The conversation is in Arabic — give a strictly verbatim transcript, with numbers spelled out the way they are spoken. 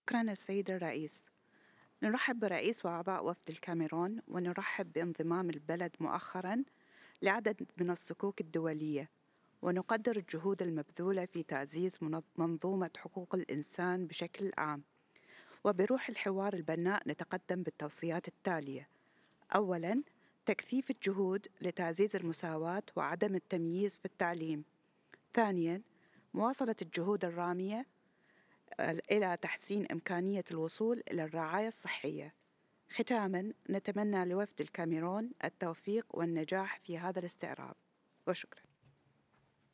شكرا السيد الرئيس. نرحب برئيس وأعضاء وفد الكاميرون، ونرحب بانضمام البلد مؤخرا لعدد من الصكوك الدولية، ونقدر الجهود المبذولة في تعزيز منظ- منظومة حقوق الإنسان بشكل عام. وبروح الحوار البناء نتقدم بالتوصيات التالية: أولا، تكثيف الجهود لتعزيز المساواة وعدم التمييز في التعليم. ثانيا، مواصلة الجهود الرامية إلى تحسين إمكانية الوصول إلى الرعاية الصحية. ختاماً، نتمنى لوفد الكاميرون التوفيق والنجاح في هذا الاستعراض، وشكرا.